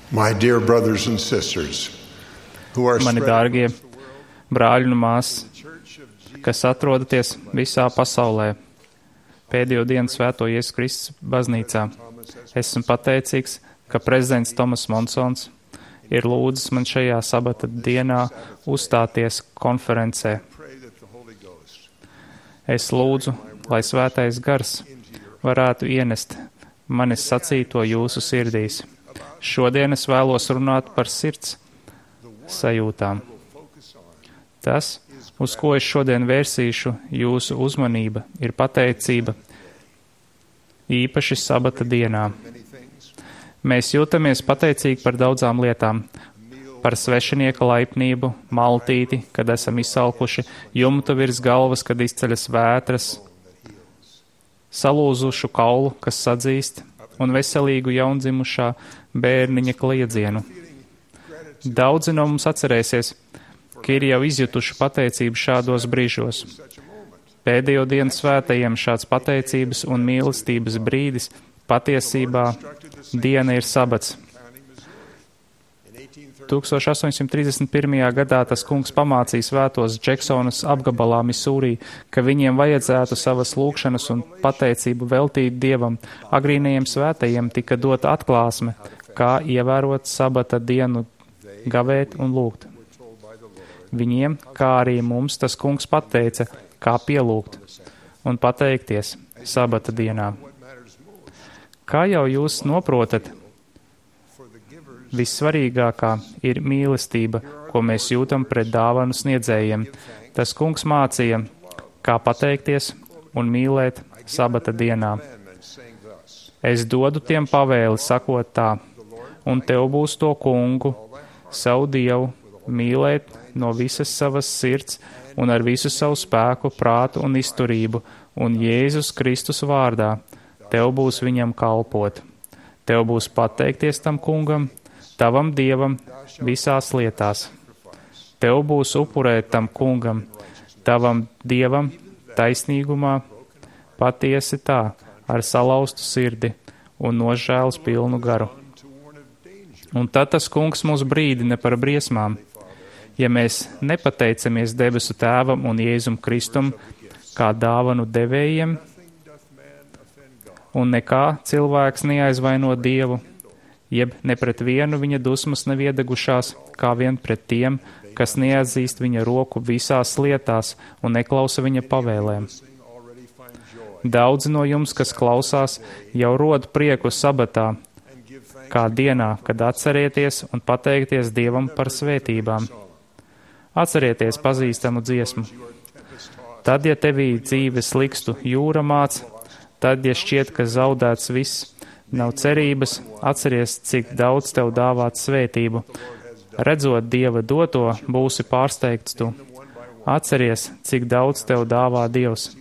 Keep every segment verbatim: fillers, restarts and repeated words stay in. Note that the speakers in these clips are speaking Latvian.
My dear brothers and sisters, who are Mani spread dārgie across the world, brāļi un māsas, the Church of Jesus kas atrodaties visā pasaulē, pēdējo dienu Svēto Jēzus Kristus baznīcā. Esmu pateicīgs, ka prezidents Tomas Monsons ir lūdzis man šajā sabata dienā uzstāties konferencē. pray that the Holy Ghost Es lūdzu, lai Svētais Gars varētu ienest manis sacīto jūsu sirdīs. Šodien es vēlos runāt par sirds sajūtām. Tas, uz ko es šodien vērsīšu jūsu uzmanību, ir pateicība, īpaši sabata dienā. many things, Mēs jūtamies pateicīgi par daudzām lietām, par svešinieka laipnību, maltīti, kad esam izsalkuši, jumtu virs galvas, kad izceļas vētras, salūzušu kaulu, kas sadzīst, un veselīgu jaundzimušā bērniņa kliedzienu. Daudzi no mums atcerēsies, ka ir jau izjutuši pateicību šādos brīžos. Pēdējo dienu svētajiem šāds pateicības un mīlestības brīdis patiesībā diena ir sabats. tūkstoš astoņsimt trīsdesmit pirmajā gadā tas kungs pamācīja svētos Džeksonas apgabalā Misūrī, ka viņiem vajadzētu savas lūgšanas un pateicību veltīt Dievam. Agrīnajiem svētajiem tika dota atklāsme, kā ievērot sabata dienu, gavēt un lūgt. Viņiem, kā arī mums, tas kungs pateica, kā pielūgt un pateikties sabata dienā. Kā jau jūs noprotat, vissvarīgākā ir mīlestība, ko mēs jūtam pret dāvanu sniedzējiem. Tas kungs mācīja, kā pateikties un mīlēt sabata dienā. Es dodu tiem pavēli, sakot tā, un tev būs to kungu, savu Dievu, mīlēt no visas savas sirds un ar visu savu spēku, prātu un izturību, un Jēzus Kristus vārdā. Tev būs viņam kalpot. Tev būs pateikties tam kungam, tavam Dievam, visās lietās. Tev būs upurēt tam kungam, tavam Dievam, taisnīgumā, patiesi tā, ar salauztu sirdi un nožēlas pilnu garu. Un tad tas kungs mūs brīdina par briesmām. Ja mēs nepateicamies debesu tēvam un Jēzum Kristum kā dāvanu devējiem, un nekā cilvēks neaizvaino Dievu, jeb ne pret vienu viņa dusmas neviedegušās, kā vien pret tiem, kas neatzīst viņa roku visās lietās un neklausa viņa pavēlēm. Daudzi no jums, kas klausās, jau rod prieku sabatā, kā dienā, kad atcerieties un pateikties Dievam par svētībām. Atcerieties pazīstamu dziesmu. Tad, ja tevī dzīves likstu jūra māc, tad, ja šķiet, ka zaudēts viss, nav cerības, atceries, cik daudz tev dāvāt svētību. Redzot Dieva doto, būsi pārsteigts tu. Atceries, cik daudz tev dāvā Dievs.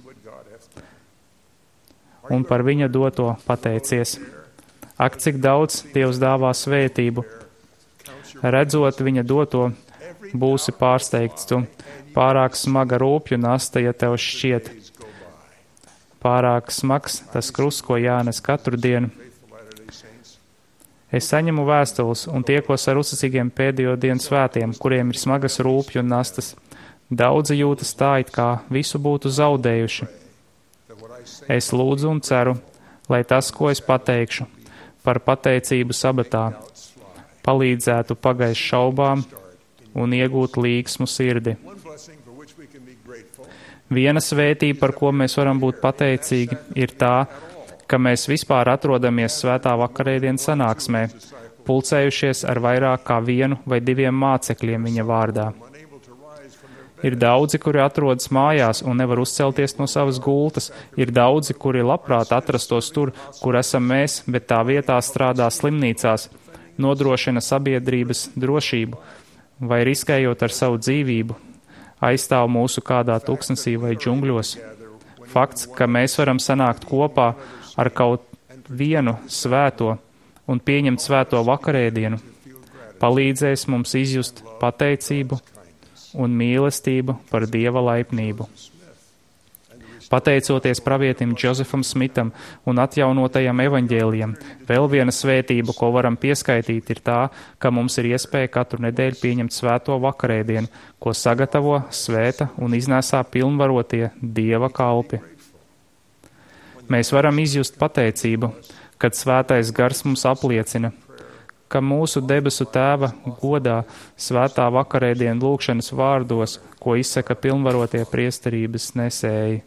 Un par viņa doto pateicies. Ak, cik daudz Dievs dāvā svētību. Redzot viņa doto, būsi pārsteigts tu. Pārāk smaga rūpju nasta, ja tev šķiet. Pārāk smags tas krusts, ko jānes katru dienu. Es saņemu vēstules un tiekos ar uzticīgiem pēdējo dienu svētiem, kuriem ir smagas rūpju un nastas. Daudzi jūtas tā, it kā visu būtu zaudējuši. Es lūdzu un ceru, lai tas, ko es pateikšu par pateicību sabatā, palīdzētu pagaist šaubām un iegūt līgsmu sirdi. Viena svētība, par ko mēs varam būt pateicīgi, ir tā, ka mēs vispār atrodamies svētā vakarēdienas sanāksmē, pulcējušies ar vairāk kā vienu vai diviem mācekļiem viņa vārdā. Ir daudzi, kuri atrodas mājās un nevar uzcelties no savas gultas. Ir daudzi, kuri labprāt atrastos tur, kur esam mēs, bet tā vietā strādā slimnīcās, nodrošina sabiedrības drošību vai riskējot ar savu dzīvību, aizstāv mūsu kādā tuksnesī vai džungļos. Fakts, ka mēs varam sanākt kopā ar kaut vienu svēto un pieņemt svēto vakarēdienu, palīdzēs mums izjust pateicību un mīlestību par Dieva laipnību. Pateicoties pravietim Džozefam Smitam un atjaunotajam evaņģēlijam, vēl viena svētība, ko varam pieskaitīt, ir tā, ka mums ir iespēja katru nedēļu pieņemt svēto vakarēdienu, ko sagatavo, svēta un iznēsā pilnvarotie Dieva kalpi. Mēs varam izjust pateicību, kad svētais gars mums apliecina, ka mūsu debesu Tēva godā svētā vakarēdienu lūgšanas vārdos, ko izsaka pilnvarotie priesterības nesēji.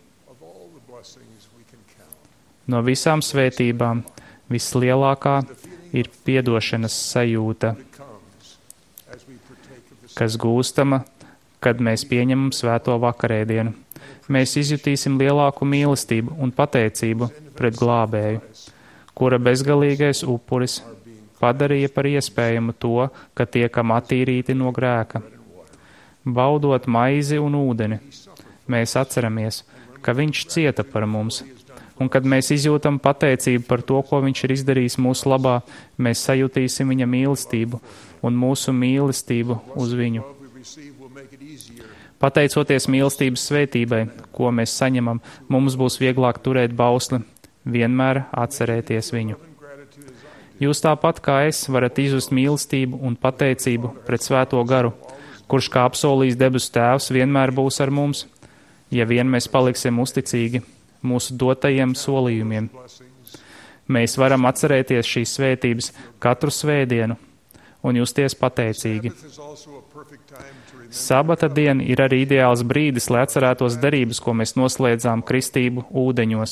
No visām svētībām vislielākā ir piedošanas sajūta, kas gūstama, kad mēs pieņemam svēto vakarēdienu. Mēs izjutīsim lielāku mīlestību un pateicību pret glābēju, kura bezgalīgais upuris padarīja par iespējamu to, ka tiekam attīrīti no grēka. Baudot maizi un ūdeni, mēs atceramies, ka viņš cieta par mums, un kad mēs izjūtam pateicību par to, ko viņš ir izdarījis mūsu labā, mēs sajutīsim viņa mīlestību un mūsu mīlestību uz viņu. Pateicoties mīlestības svētībai, ko mēs saņemam, mums būs vieglāk turēt bausli, vienmēr atcerēties viņu. Jūs tāpat kā es varat izjust mīlestību un pateicību pret svēto garu, kurš kā apsolījis debesu Tēvs vienmēr būs ar mums, ja vien mēs paliksim uzticīgi mūsu dotajiem solījumiem. Mēs varam atcerēties šīs svētības katru svētdienu un justies pateicīgi. Sabata diena ir arī ideāls brīdis, lai atcerētos derības, ko mēs noslēdzām kristību ūdeņos.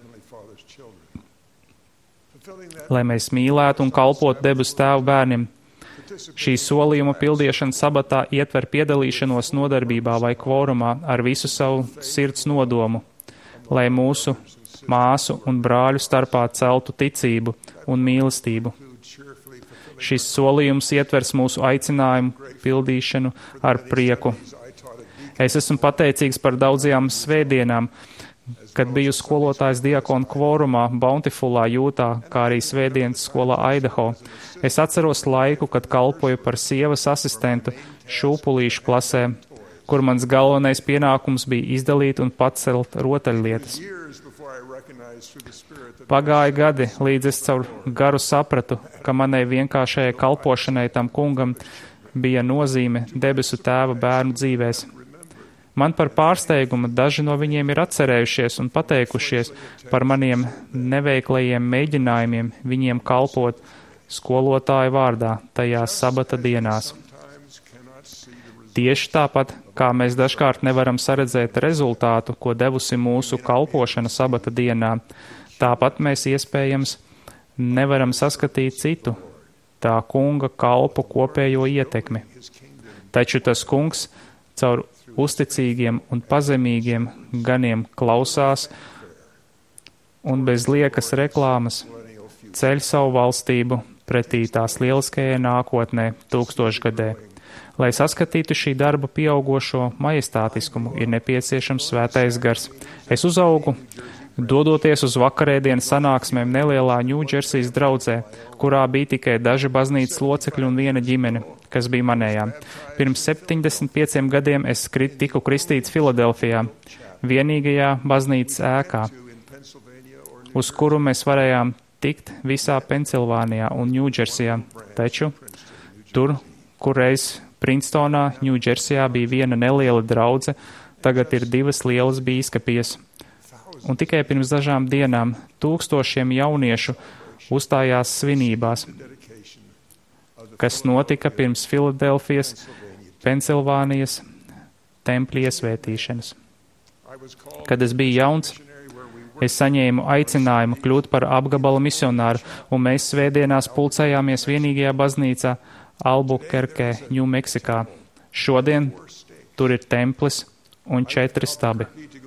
Lai mēs mīlētu un kalpotu debesu Tēvu bērniem. Šī solījuma pildīšana sabatā ietver piedalīšanos nodarbībā vai kvorumā ar visu savu sirds nodomu, lai mūsu māsu un brāļu starpā celtu ticību un mīlestību. Šis solījums ietvers mūsu aicinājumu pildīšanu ar prieku. Es esmu pateicīgs par daudzajām svētdienām, kad biju skolotājs diakonu kvorumā Bountifulā, Jūtā, kā arī svētdienas skolā Idaho. Es atceros laiku, kad kalpoju par sievas asistentu šūpulīšu klasē, kur mans galvenais pienākums bija izdalīt un pacelt rotaļlietas. Pagāja gadi, līdz es caur garu sapratu, ka manai vienkāršajai kalpošanai tam kungam bija nozīme debesu Tēva bērnu dzīvēs. Man par pārsteigumu daži no viņiem ir atcerējušies un pateikušies par maniem neveiklajiem mēģinājumiem viņiem kalpot skolotāju vārdā tajās sabata dienās. Tieši tāpat, kā mēs dažkārt nevaram saredzēt rezultātu, ko devusi mūsu kalpošana sabata dienā, tāpat mēs iespējams nevaram saskatīt citu, tā kunga kalpu kopējo ietekmi. Taču tas kungs caur uzticīgiem un pazemīgiem ganiem klausās un bez liekas reklāmas ceļ savu valstību pretī tās lieliskajai nākotnē tūkstošgadē. Lai saskatītu šī darba pieaugošo majestātiskumu, ir nepieciešams svētais gars. Es uzaugu, dodoties uz vakarēdienas sanāksmēm nelielā Ņūdžersijas draudzē, kurā bija tikai daži baznīcas locekļi un viena ģimene, kas bija manējā. Pirms septiņdesmit pieciem gadiem es tiku kristīts Filadelfijā, vienīgajā baznīcas ēkā, uz kuru mēs varējām tikt visā Pensilvānijā un Ņūdžersijā. Taču tur, kur reiz Princetonā, Ņūdžersijā bija viena neliela draudze, tagad ir divas lielas bīskapijas. Un tikai pirms dažām dienām tūkstošiem jauniešu uzstājās svinībās, kas notika pirms Filadelfijas, Pensilvānijas tempļa iesvētīšanas. Kad es biju jauns, es saņēmu aicinājumu kļūt par apgabala misionāru, un mēs svētdienās pulcējāmies vienīgajā baznīcā Albuquerque, Ņūmeksikā. Šodien tur ir templis un četri stabi.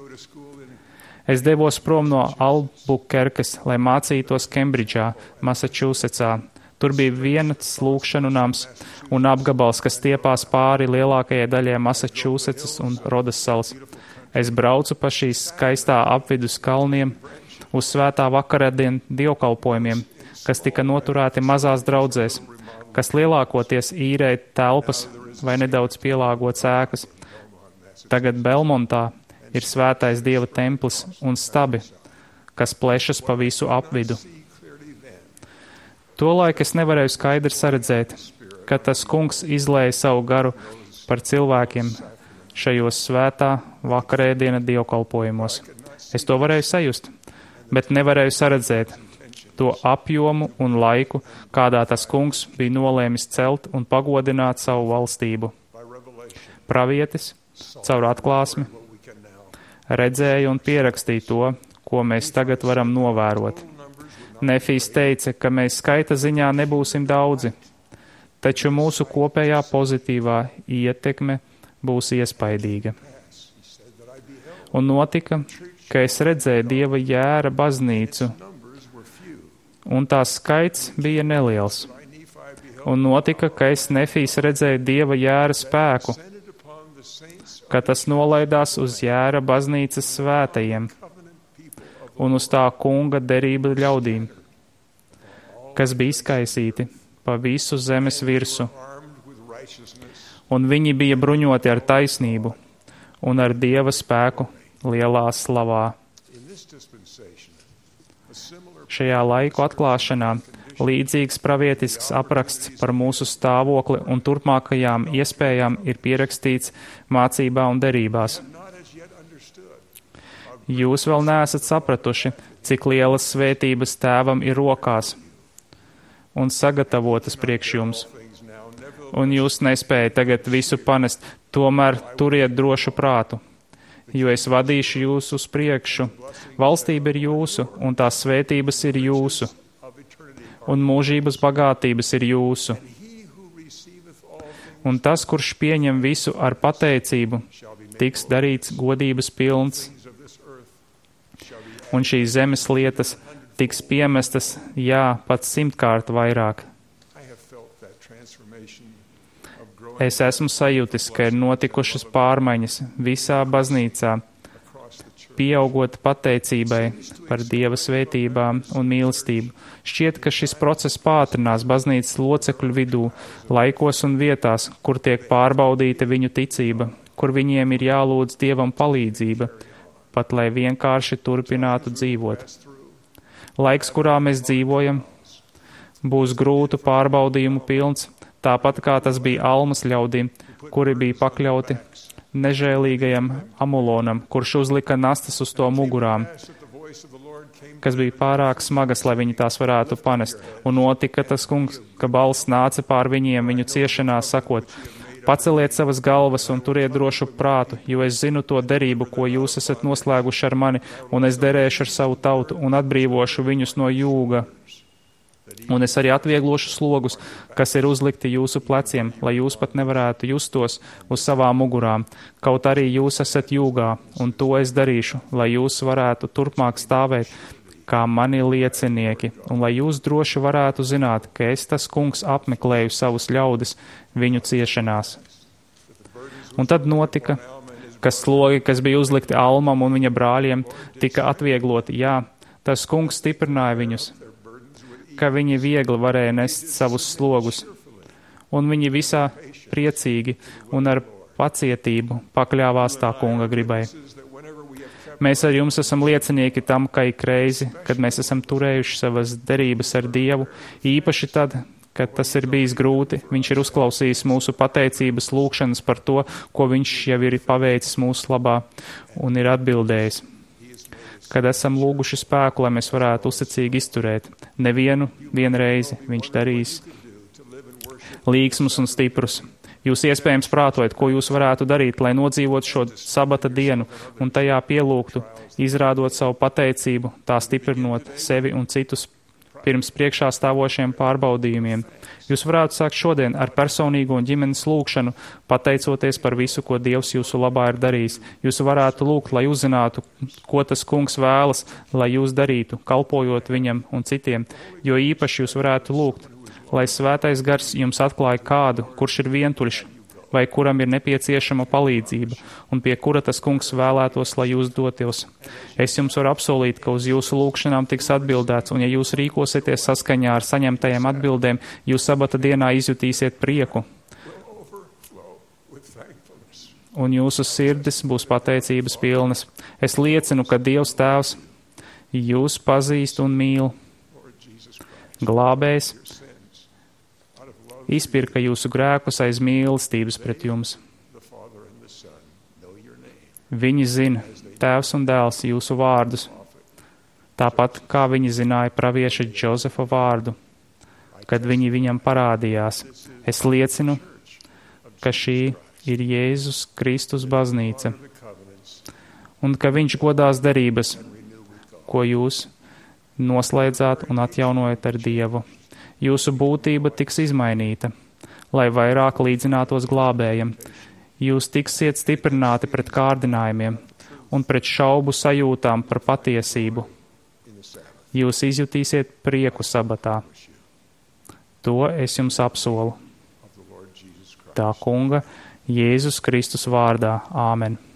Es devos prom no Albuquerques, lai mācītos Kembridžā, Massachusettsā. Tur bija viens lūkšanu nams un apgabals, kas stiepās pāri lielākajai daļai Massachusettsas un Rodas salas. Es braucu pa šīs skaistā apvidus kalniem uz svētā vakarēdienu dievkalpojumiem, kas tika noturēti mazās draudzēs, kas lielākoties īrēja telpas vai nedaudz pielāgotas ēkas. Tagad Belmontā ir svētais Dieva templis un stabi, kas plešas pa visu apvidu. Tolaik es nevarēju skaidri saredzēt, ka tas kungs izlēja savu garu par cilvēkiem šajos svētā vakarēdiena dievkalpojumos. Es to varēju sajust, bet nevarēju saredzēt to apjomu un laiku, kādā tas kungs bija nolēmis celt un pagodināt savu valstību. Pravietis, caur atklāsmi, redzēja un pierakstīja to, ko mēs tagad varam novērot. Nefijs teica, ka mēs skaita ziņā nebūsim daudzi, taču mūsu kopējā pozitīvā ietekme būs iespaidīga. Un notika, ka es redzēju Dieva jēra baznīcu, un tās skaits bija neliels. Un notika, ka es Nefijs redzēju Dieva jēra spēku, ka tas nolaidās uz jēra baznīcas svētajiem un uz tā kunga derība ļaudīm, kas bija izkaisīti pa visu zemes virsu, un viņi bija bruņoti ar taisnību un ar Dieva spēku lielā slavā. Šajā laiku atklāšanā līdzīgs pravietisks apraksts par mūsu stāvokli un turpmākajām iespējām ir pierakstīts mācībā un derībās. Jūs vēl neesat sapratuši, cik lielas svētības Tēvam ir rokās un sagatavotas priekš jums. Un jūs nespējat tagad visu panest, tomēr turiet drošu prātu, jo es vadīšu jūs uz priekšu. Valstība ir jūsu, un tās svētības ir jūsu, un mūžības bagātības ir jūsu. Un tas, kurš pieņem visu ar pateicību, tiks darīts godības pilns, un šīs zemes lietas tiks piemestas, jā, pat simtkārt vairāk. Es esmu sajūtis, ka ir notikušas pārmaiņas visā baznīcā, pieaugot pateicībai par Dieva svētībām un mīlestību. Šķiet, ka šis process pātrinās baznīcas locekļu vidū, laikos un vietās, kur tiek pārbaudīta viņu ticība, kur viņiem ir jālūdz Dievam palīdzība, pat lai vienkārši turpinātu dzīvot. Laiks, kurā mēs dzīvojam, būs grūtu pārbaudījumu pilns, tāpat kā tas bija Almas ļaudīm, kuri bija pakļauti nežēlīgajam Amulonam, kurš uzlika nastas uz to mugurām, kas bija pārāk smagas, lai viņi tās varētu panest. Un notika tas kungs, ka balss nāca pār viņiem viņu ciešanās, sakot: Paceliet savas galvas un turiet drošu prātu, jo es zinu to derību, ko jūs esat noslēguši ar mani, un es derēšu ar savu tautu un atbrīvošu viņus no jūga. Un es arī atvieglošu slogus, kas ir uzlikti jūsu pleciem, lai jūs pat nevarētu justos uz savām mugurām, kaut arī jūs esat jūgā, un to es darīšu, lai jūs varētu turpmāk stāvēt kā mani liecinieki, un lai jūs droši varētu zināt, ka es tas kungs apmeklēju savus ļaudis viņu ciešanās. Un tad notika, ka slogi, kas bija uzlikti Almam un viņa brāļiem, tika atviegloti. Jā, tas kungs stiprināja viņus, ka viņi viegli varēja nest savus slogus, un viņi visā priecīgi un ar pacietību pakļāvās tā kunga gribai. Mēs ar jums esam liecinieki tam, ka ik reizi, kad mēs esam turējuši savas derības ar Dievu, īpaši tad, kad tas ir bijis grūti, viņš ir uzklausījis mūsu pateicības lūgšanas par to, ko viņš jau ir paveicis mūsu labā un ir atbildējis. Kad esam lūguši spēku, lai mēs varētu uzticīgi izturēt, nevienu vienreizi viņš darīs līgsmus un stiprus. Jūs iespējams prātojat, ko jūs varētu darīt, lai nodzīvot šo sabata dienu un tajā pielūgtu, izrādot savu pateicību, tā stiprinot sevi un citus pirms priekšā stāvošiem pārbaudījumiem. Jūs varētu sākt šodien ar personīgo un ģimenes lūgšanu, pateicoties par visu, ko Dievs jūsu labā ir darījis. Jūs varētu lūgt, lai uzzinātu, ko tas kungs vēlas, lai jūs darītu, kalpojot viņam un citiem, jo īpaši jūs varētu lūgt, lai svētais gars jums atklāja kādu, kurš ir vientuļš, vai kuram ir nepieciešama palīdzība, un pie kura tas kungs vēlētos, lai jūs dotos. Es jums varu apsolīt, ka uz jūsu lūgšanām tiks atbildēts, un ja jūs rīkosieties saskaņā ar saņemtajiem atbildēm, jūs sabata dienā izjutīsiet prieku. un jūsu sirdis būs pateicības pilnas. Es liecinu, ka Dievs Tēvs jūs pazīst un mīl. Glābējs izpirka jūsu grēkus aiz mīlestības pret jums. Viņi zina, Tēvs un Dēls, jūsu vārdus, tāpat kā viņi zināja pravieša Džozefa vārdu, kad viņi viņam parādījās. Es liecinu, ka šī ir Jēzus Kristus baznīca, un ka viņš godās derības, ko jūs noslēdzāt un atjaunojat ar Dievu. Jūsu būtība tiks izmainīta, lai vairāk līdzinātos glābējam. Jūs tiksiet stiprināti pret kārdinājumiem un pret šaubu sajūtām par patiesību. Jūs izjutīsiet prieku sabatā. To es jums apsolu. Tā kunga Jēzus Kristus vārdā. Āmen.